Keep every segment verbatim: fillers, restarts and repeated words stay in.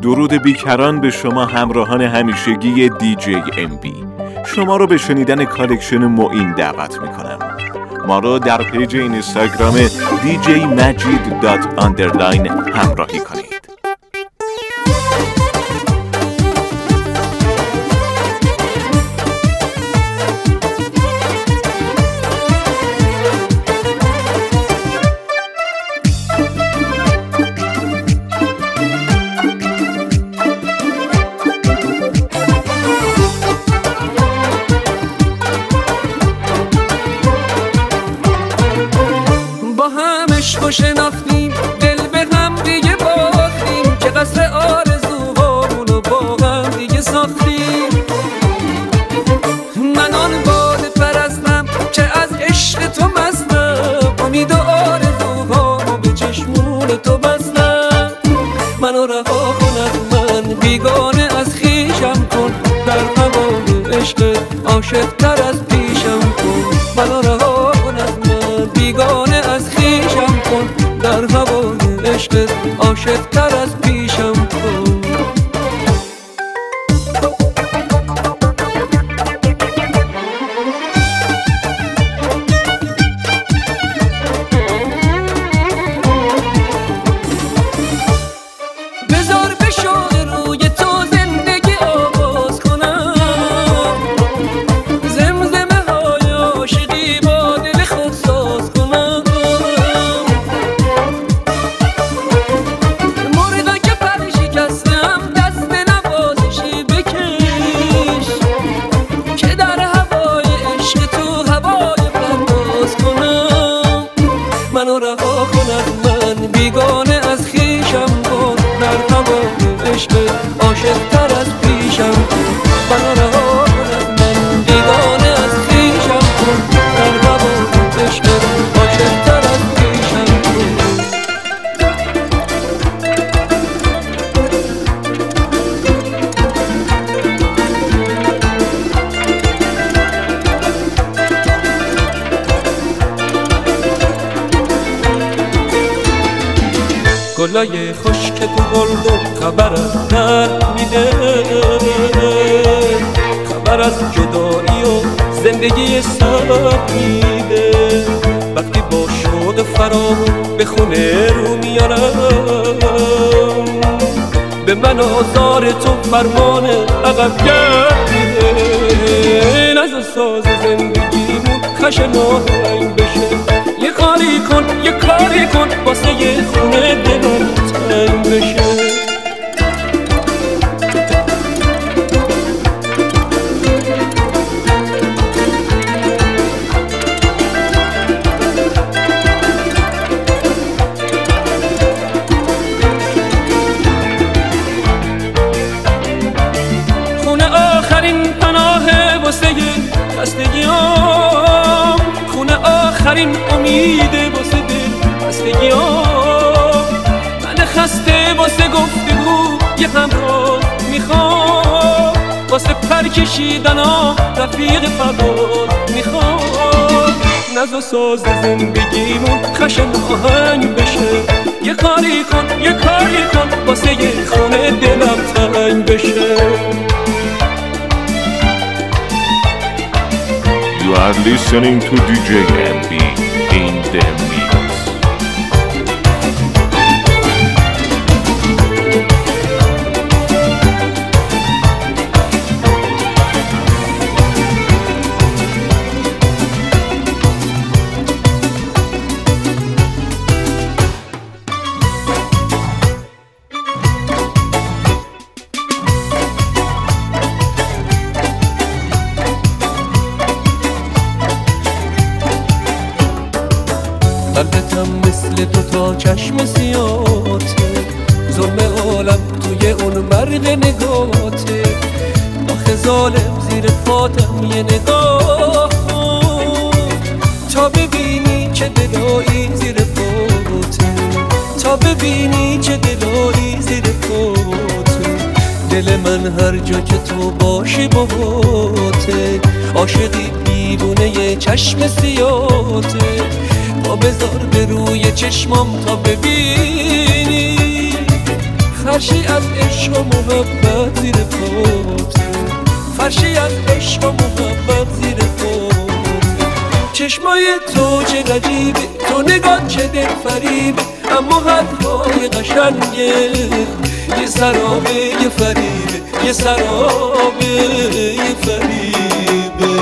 درود بیکران به شما همراهان همیشگی دی جی ام بی. شما رو به شنیدن کالکشن معین دعوت میکنم. ما رو در پیج اینستاگرام دی جی مجید دات آندرلاین همراهی کنید. و شناختیم دل به هم دیگه باختیم که قصر آرزوهامونو با هم دیگه ساختیم. من آن باده پرستم که از عشق تو مستم، امید و آرزوهامو به چشمون تو بستم. منو رها کن از من بیگانه از خویشم کن، در هوای عشق عاشق تر از پیشم کن. منو رها کن از من بیگانه از خویشم کن، در هوای عشق عاشق تر از پیشم کن. بذار به شوق روی تو زندگی آغاز کنم، زمزمه های عاشقی با دل خود ساز کنم. مرغا که پر شکستم دست نوازشی بکش، که در هوای عشق تو هوای پرواز کنم. منو رها کن از من بیگانه از خویشم کن، در هوای عشق عاشق تر از پیشم کن. منو رها کن از من بیگانه از خویشم کن، در هوای عشق عاشق تر از پیشم کن. گلای خشک تو گلدون خبر از درد میده، خبر از جدایی و زندگی سخت میده. وقتی با شوق فراق به خونه رو میارم، به من آزار تو فرمان عقب گرد میده. نزد ساز زندگیمون خشن آهنگ بشه، یه کاری کن یه کاری کن واسه یه خونه دلم تنگ بشه. خونه آخرین پناه واسه خستگیام، خونه آخرین امیده واسه دل خستگیام. من خسته واسه گفتگو یه همراه میخوام، واسه پر کشیدن ها رفیق پرواز میخوام. نز و ساز زندگیمون خشن آهنگ بشه، یه کاری کن یه کاری کن واسه یه خونه دلم تنگ بشه. You are listening to دی جی ام بی in the mix. قلبتم مثل تو تا چشم سیاته، ظلم عالم توی اون مرغ نگاته. آخه ظالم زیر پاتم یه نگاه کن، تا ببینی چه دلایی زیر پاته، تا ببینی چه دلایی زیر پاته. دل من هر جا که تو باشی باهاته، عاشقی دیوونه یه چشم سیاته. تا بذار به روی چشمام تا ببینی، خرشی از عشق عشق و محبت زیر پاته، فرشی از عشق و محبت زیر پاته. چشمای تو چه غریبه، تو نگاه چه دل فریبه، اما حرفای قشنگه یه سرابه یه فریبه، یه سرابه یه فریبه.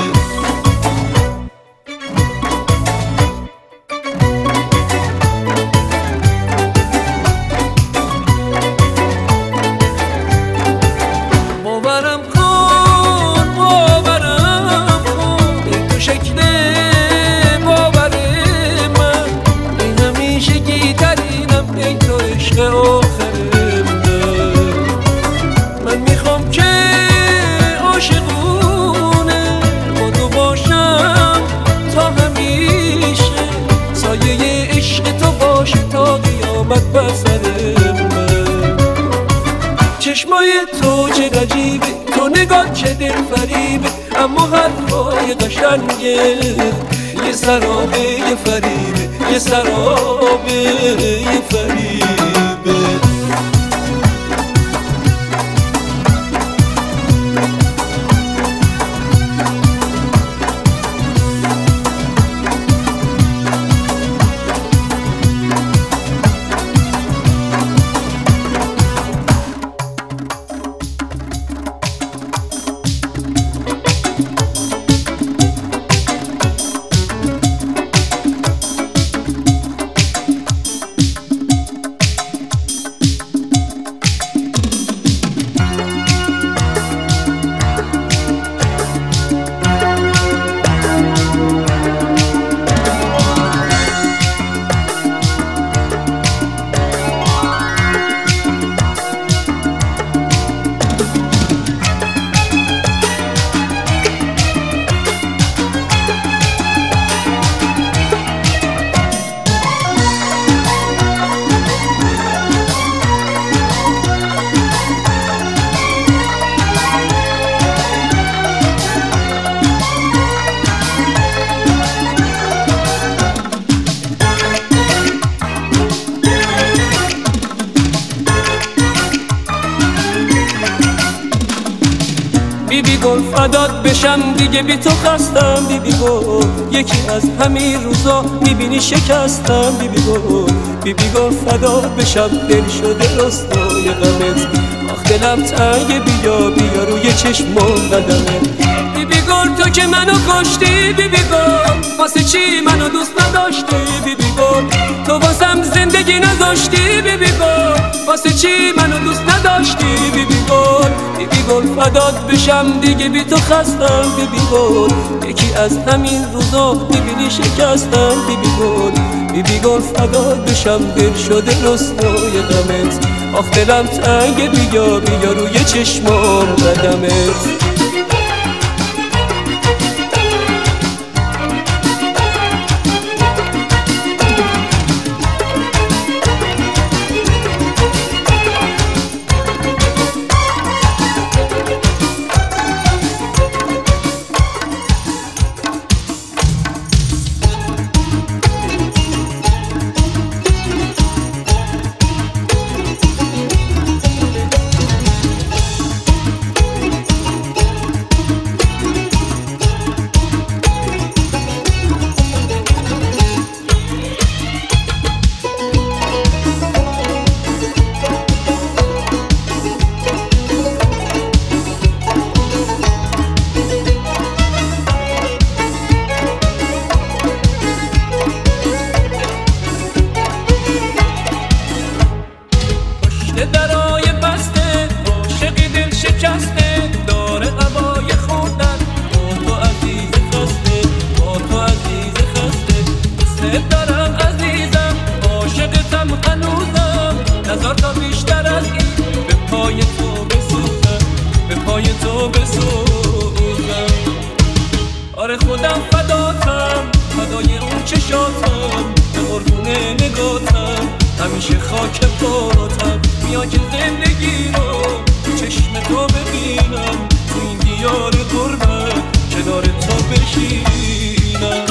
باورم کن باورم کن ای تو شکل باور من، ای همیشه گیترینم ای تو عشق آخرم. من میخوام که عاشقونه با تو باشم تا همیشه، سایه عشق تو باشه تا قیامت بر سر من. چشمای تو چه غریبه، تو نگاه چه دل فریبه، اما حرفای قشنگه یه سرابه یه فریبه، یه سرابه یه فریبه. بیبی گل فدات بشم دیگه بی تو خستم، بیبی گل یکی از همین روزا میبینی شکستم، بیبی گل بیبی گل فدات بشم دل شده رستای غمت، آخ دلم تنگ بیا بیا روی چشمم قدمه. بیبی گل تو که منو کشتی، بیبی گل واسه چی منو دوست نداشتی، بیبی گل تو واسم زندگی نذاشتی، بیبی گل واسه چی منو دوست نداشتی، بیبی گل بیبی گل فدات بشم دیگه بی تو خستم، بیبی گل یکی از همین روزا میبینی شکستم، بیبی گل بیبی گل فدات بشم دل شده رسوای غمت، آخ دلم تنگ بیا بیا روی چشمام قدمت. درای بسته عاشقی دل شکسته، داره هوای خوردن با تو عزیز خسته، با تو عزیز خسته. دوست دارم عزیزم عاشقتم هنوزم، نزار تا بیشتر از این به پای تو بسوزم، به پای تو بسوزم. آره خودم فداتم فدای اون چشاتم، به قربون نگاتم همیشه خاک پاتم. بیا که زندگی رو چشم تو ببینم، تو این دیار غربت کنار تو بشینم.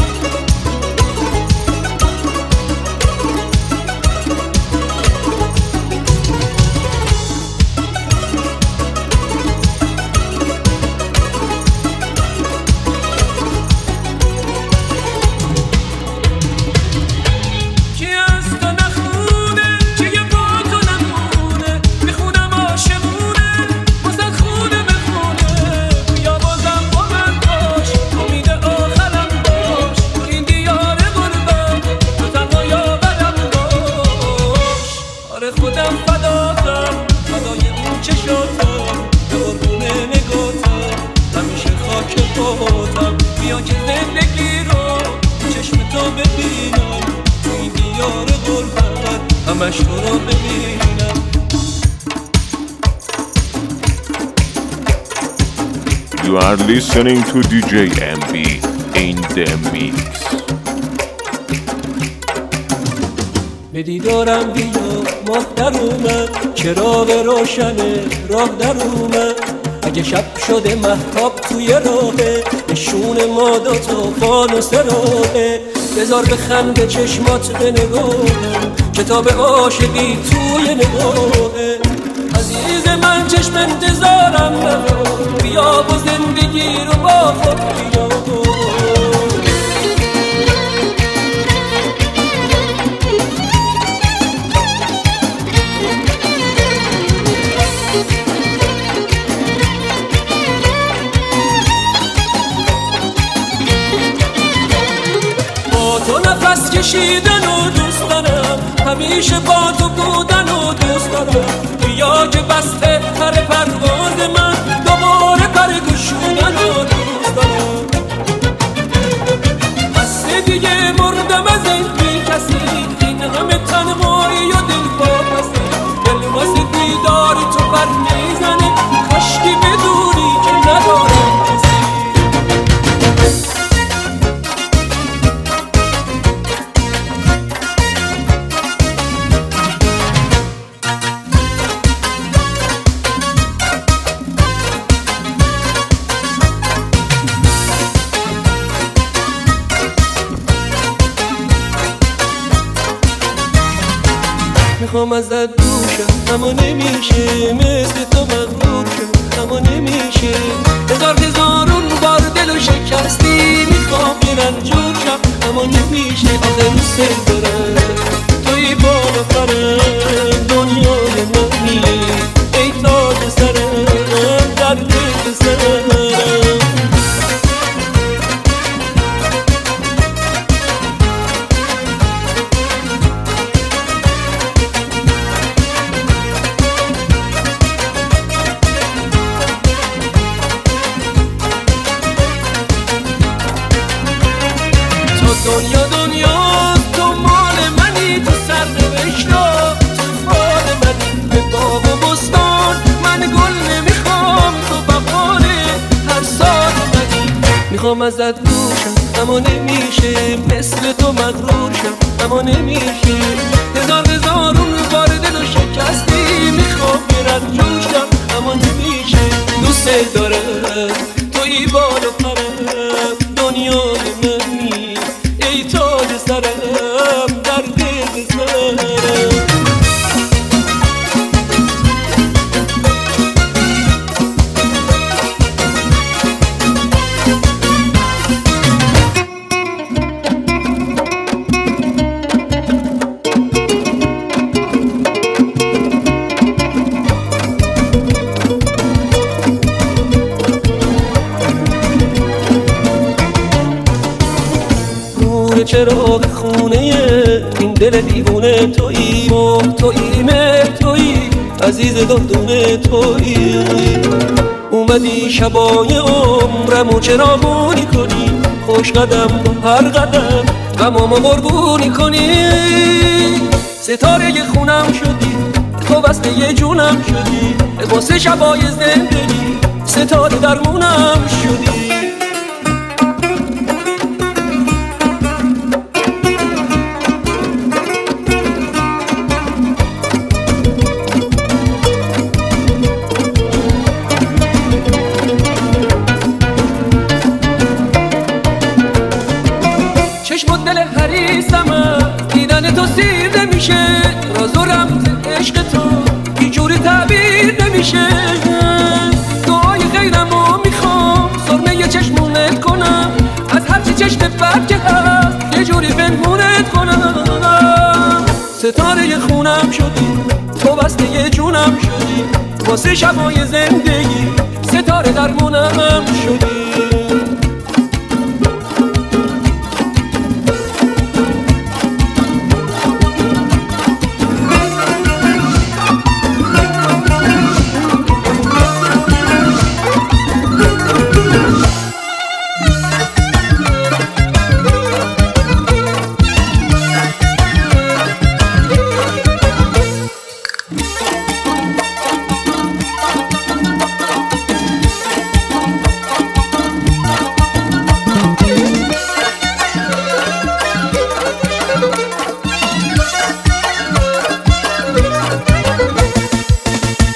فداتم، فدای اون چشاتم، به قربون نگاتم، همیشه خاک پاتم. بیا که زندگی رو چشم تو ببینم، تو این دیار غربت همش تو رو ببینم. You are listening to دی جی ام بی in the mix. به دیدارم بیا ماه در اومد، چراغ روشن راه در اومد. اگه شب شده مهتاب توی راهه، نشون ما دوتا فانوس راهه. بذار بخنده چشمات به نگاهم، کتاب عاشقی توی نگاهه. عزیز من چشم انتظارم نرو، بیا با زندگی رو با خود بیا. با تو نفس کشیدن و دوست دارم، همیشه با تو بودن و دوست دارم. بیا که بسته پر پرواز من، دوباره پر گشودن و دوست دارم. بسته دیگه مردم از این بی کسی، این همه تنهایی و دل پاپسی. دل واسه دیدار تو پر میزنه، کاشکی بدونی که ندارم کسی. میخوام ازت دوشم اما نمیشه، مثل تو مغرور شم اما نمیشه. هزار هزارون بار دل و شکستی، میخوام رنجور شم اما نمیشه. آخه دوست دارم توی بالا پرم، دنیای منی ای تاج سرم، در دل سرم. دنیا دنیا تو مال منی، تو سر نوشتا تو فال منی. به باغ و بستان من گل نمیخوام، تو بهار هر سال منی. میخوام ازت دوشم اما نمیشه، مثل تو مغرور شم اما نمیشه. هزار هزارون بار دل و شکستی، میخوام رنجور شم اما نمیشه. دوست دارم توی بال و پرم، دنیای منی ای تاج سرم، در دل سرم. چراغ خونه این دل دیوونه تویی، ماه تویی، مه تویی، عزیز دندونه تویی. اومدی شبای عمرمو چراغونی کنی، خوش قدم با هر قدم غمامو قربونی کنی. ستاره خونم شدی، تو وصله یه جونم شدی، واسه شبای زندگی ستاره درمونم شدی. چشم دل حریصم دیدن تو سیر نمیشه، راز و رمز عشق تو اینجوری تعبیر نمیشه. دعای خیرمو میخوام سرمه چشمونت کنم، از هرچی چشم بد که هست یه جوری پنهونت کنم. ستاره خونم شدی، تو بسته یه جونم شدی، واسه شبای زندگی ستاره درمونم شدی.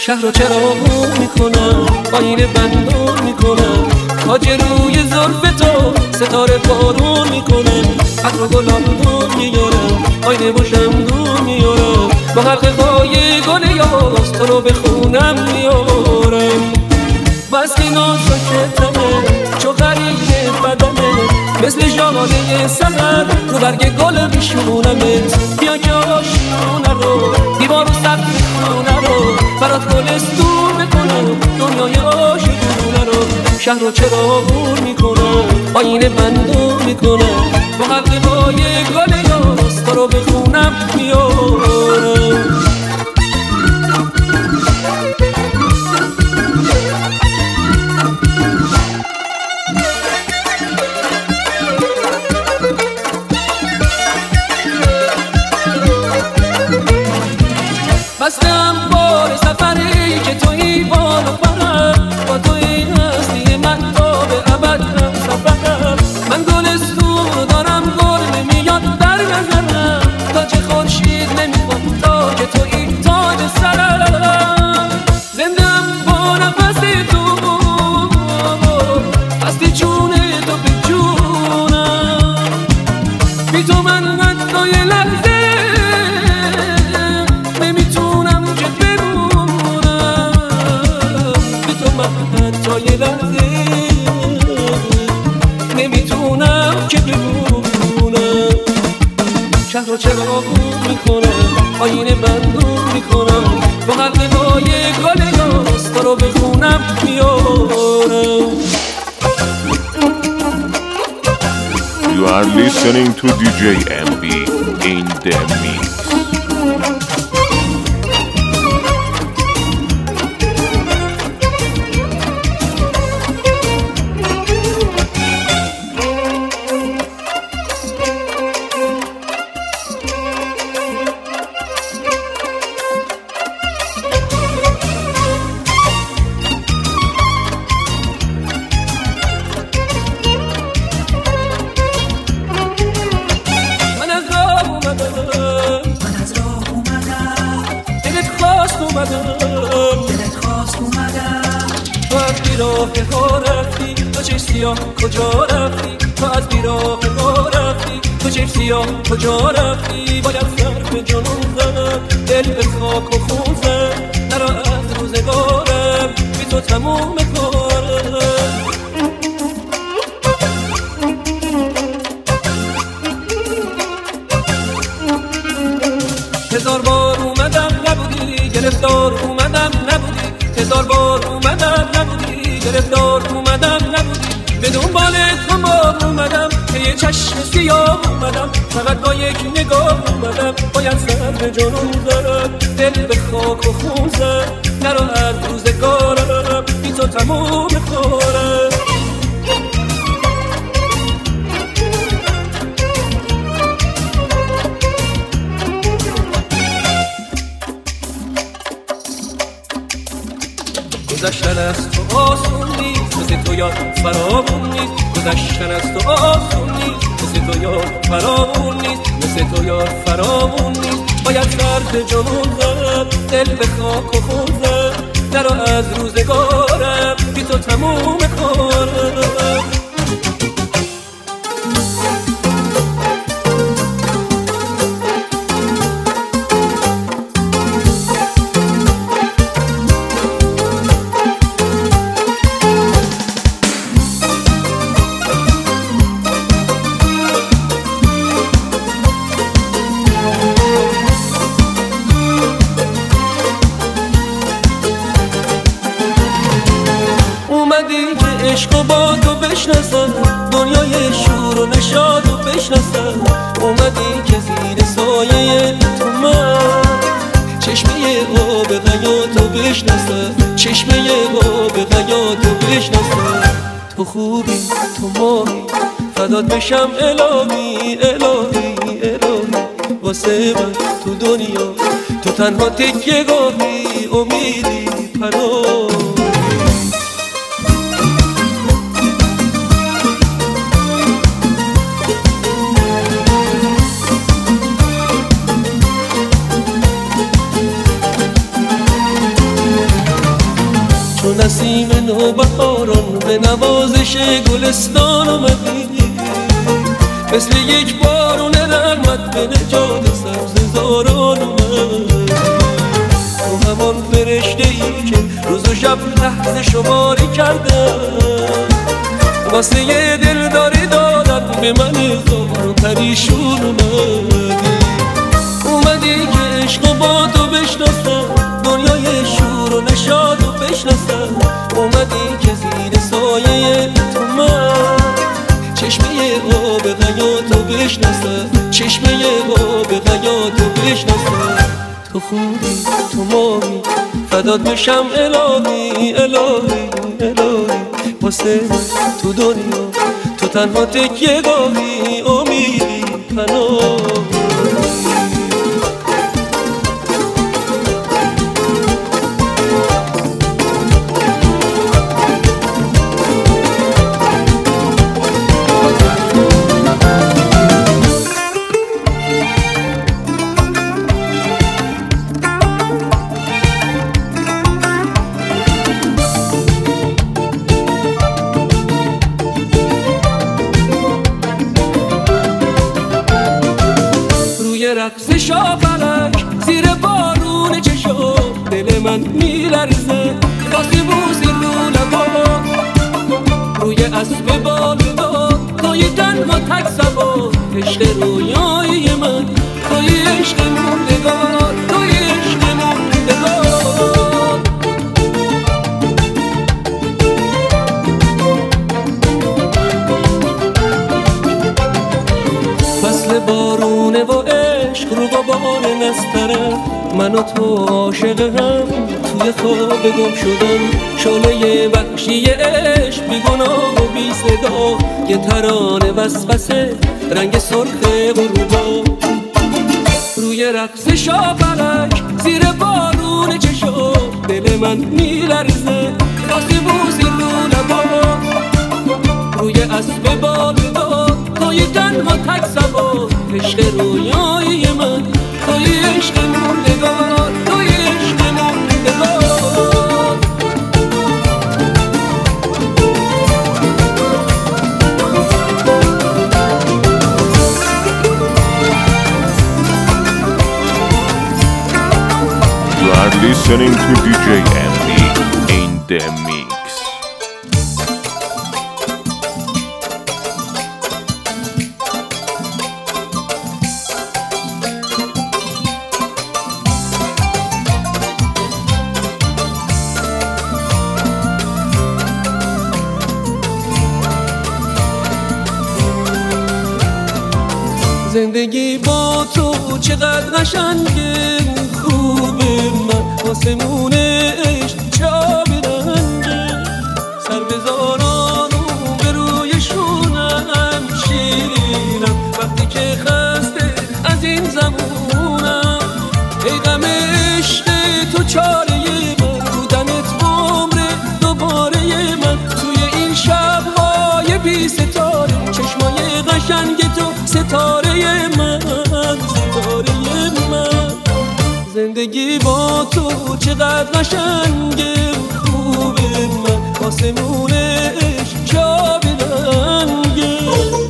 شهر رو چراغون میکنم، آینه بندون میکنم، تاج روی زلف تو ستاره بارون میکنم، عطر و گلابون میارم، آینه و شمدون میارم، با حلقه های گل یاس تو رو به خونم میارم. بستی نازکتمه چو غریب بدنه، مثل ژاله سحر رو برگ گل میشونمت. بیا که آشیونه رو دیوار و سقف خونه رو برات گلستون بکنم، دنیای عاشقونه رو. شهر رو چراغون میکنم، آینه بندون میکنم، با حلقه های گل یاس تو رو به خونم میارم. بستم بار سفری که توی بال و برم، با توی هستی من تا به ابد هم سفرم. من گلستون دارم گل نمیاد در نظرم، تاج خورشید نمیخوام تا که توی تاج سرم. زندم با نفس تو، هستی جون تو به جونم، بی تو من حتی یه لحظه تا یه لحظه نمیتونم که بمونم. شهر رو چراغون میکنم، آینه بندون میکنم، با حلقه های گل یاس تو رو به خونم میارم. You are listening to دی جی ام بی in the mix. تو از بیراه ها رفتی، تو چشم سیاه کجا رفتی؟ تو از بیراه ها رفتی، تو چشم سیاه کجا رفتی؟ باید سر به جنون زنم، دل به خاک و خون زن، نرا از روزگارم بی تو تموم کارم. هزار بار اومدم نبودی، گرفتار اومدم نبودی، هزار بار اومدم نبودی، گرفتار اومدم نبودی، به دنبال تو بار اومدم، که یه چشم سیاه اومدم، فقط با یک نگاه اومدم، باید سر به جنون زدم، دل به خاک و خون زد، نرو از روزگارم بی تو تموم کارم. گذشتن از تو آسون نیست، مثل تو یاد فراوون نیست، گذشتن از تو آسون نیست، مثل تو یاد فراوون نیست، مثل تو یاد فراوون نیست، باید سر به جنون زد، دل به خاک و خون زد، نرو از روزگارم بی تو تموم کارم. عشق و با تو بشناسم، دنیای شور و نشاد و بشناسم، اومدی که زیر سایه تو من چشمه آب حیاتو بشناسم، چشمه آب حیاتو بشناسم. تو خوبی تو ماهی فدات بشم الهی الهی الهی، واسه من تو دنیا تو تنها تکیه گاهی، امیدی پناهی. نسیم نوبهاران به نوازش گلستان آمدی، مثل یک بارون رحمت به نجات سبززاران آمدی. تو همان فرشته ای که روز و شب لحظه شماری کردم، واسه یه دلداری دادن به من زار و پریشون اومدی. اومدی که عشق و با تو بشناسم، دنیای شور و نشاد و بشناسم. اومدی که زیر سایه تو من چشمه آب حیاتو بشناسم، چشمه آب حیاتو بشناسم. تو خوبی تو ماهی فدات بشم الهی الهی الهی، واسه تو دنیا تو تنها تکیه گاهی، امیدی پناهی. رقص شاپلک زیر بارون چشم دل من میلرزه، واسه بوسی رو لبا روی اسب بالدار. توی تنها تک سوار عشق رویای من، توی عشق موندگار، توی عشق موندگار. فصل بارونه و رو غبار نستره، من و تو عاشق هم توی خواب گم شدم. شعله وحشی عشق بی گناه و بی صدا، یه ترانه وسوسه رنگ سرخ غروبا. روی رقص شاپلک زیر بارون چشم دل من میلرزه، واسه بوسی رو لبا روی اسب بالدار. توی تنها تک سوار عشق رویای من، توی عشق موندگار، توی عشق موندگار. You are listening to دی جی ام بی in the mix. زندگی با تو چقدر قشنگه، خوبه من آسمون عشق چه آبی رنگه. سر بذارانو به روی شونم شیرینم، وقتی که خسته از این زمونم. ای غم عشق تو چاره من، بودنت عمر دوباره من. توی این شب‌های بی ستاره، چشمای قشنگ تو ستاره من، ستاره من. زندگی با تو چقدر قشنگه، خوبه من آسمون عشق چه آبی رنگه.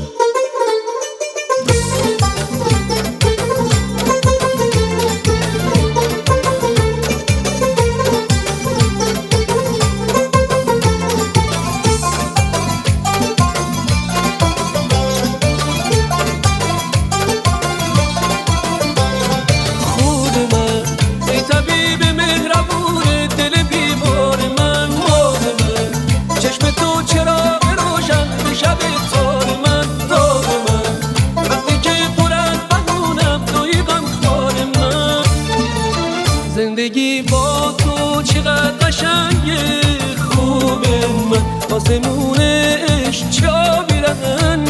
زندگی با تو چقدر قشنگه، خوبه من آسمون عشق چه آبی رنگه.